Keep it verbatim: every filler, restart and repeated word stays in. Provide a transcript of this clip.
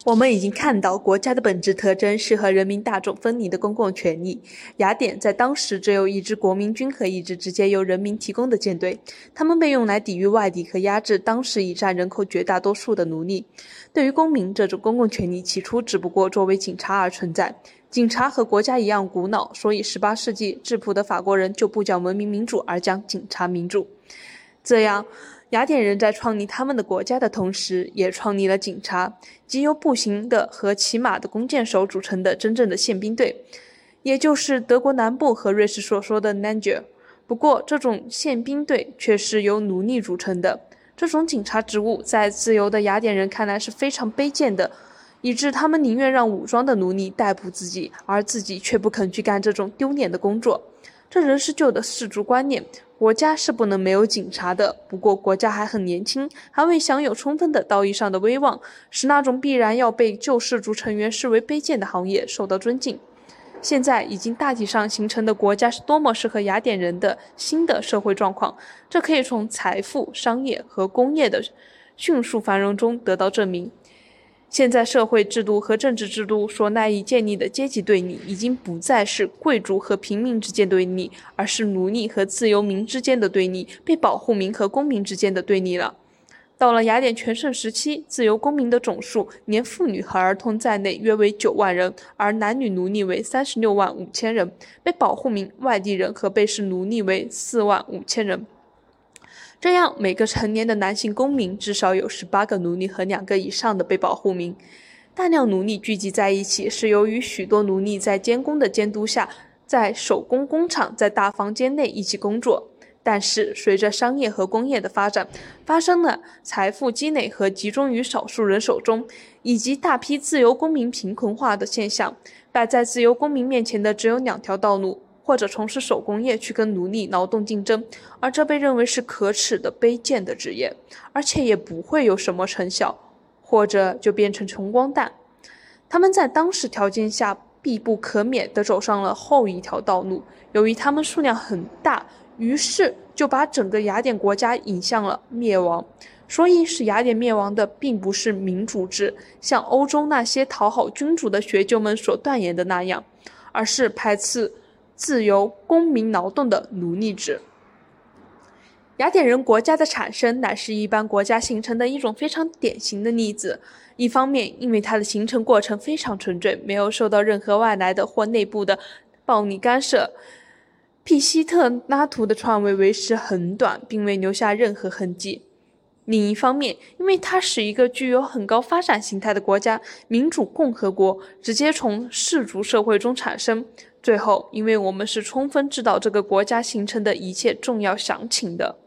我们已经看到，国家的本质特征是和人民大众分离的公共权益。雅典在当时只有一支国民军和一支直接由人民提供的舰队，他们被用来抵御外敌和压制当时已占人口绝大多数的奴隶。对于公民，这种公共权利起初只不过作为警察而存在。警察和国家一样古老，所以十八世纪质朴的法国人就不讲文明民主，而讲警察民主。这样，雅典人在创立他们的国家的同时，也创立了警察，即由步行的和骑马的弓箭手组成的真正的宪兵队，也就是德国南部和瑞士所说的 Langer。 不过，这种宪兵队却是由奴隶组成的。这种警察职务在自由的雅典人看来是非常卑贱的，以致他们宁愿让武装的奴隶逮捕自己，而自己却不肯去干这种丢脸的工作。这仍是旧的氏族观念，国家是不能没有警察的。不过国家还很年轻，还未享有充分的道义上的威望，使那种必然要被旧氏族成员视为卑贱的行业受到尊敬。现在已经大体上形成的国家是多么适合雅典人的新的社会状况，这可以从财富、商业和工业的迅速繁荣中得到证明。现在社会制度和政治制度所赖以建立的阶级对立，已经不再是贵族和平民之间对立，而是奴隶和自由民之间的对立，被保护民和公民之间的对立了。到了雅典全盛时期，自由公民的总数连妇女和儿童在内约为九万人，而男女奴隶为三十六万五千人，被保护民、外地人和被视奴隶为四万五千人。这样，每个成年的男性公民至少有十八个奴隶和两个以上的被保护民。大量奴隶聚集在一起，是由于许多奴隶在监工的监督下，在手工工厂、在大房间内一起工作。但是，随着商业和工业的发展，发生了财富积累和集中于少数人手中，以及大批自由公民贫困化的现象。摆在自由公民面前的只有两条道路，或者从事手工业去跟奴隶劳动竞争，而这被认为是可耻的卑贱的职业，而且也不会有什么成效，或者就变成穷光蛋。他们在当时条件下必不可免地走上了后一条道路，由于他们数量很大，于是就把整个雅典国家引向了灭亡。所以使雅典灭亡的并不是民主制，像欧洲那些讨好君主的学究们所断言的那样，而是排斥自由公民劳动的奴隶制。雅典人国家的产生乃是一般国家形成的一种非常典型的例子。一方面，因为它的形成过程非常纯粹，没有受到任何外来的或内部的暴力干涉。庇西特拉图的篡位为时很短，并未留下任何痕迹。另一方面，因为它是一个具有很高发展形态的国家，民主共和国直接从氏族社会中产生。最后，因为我们是充分知道这个国家形成的一切重要详情的。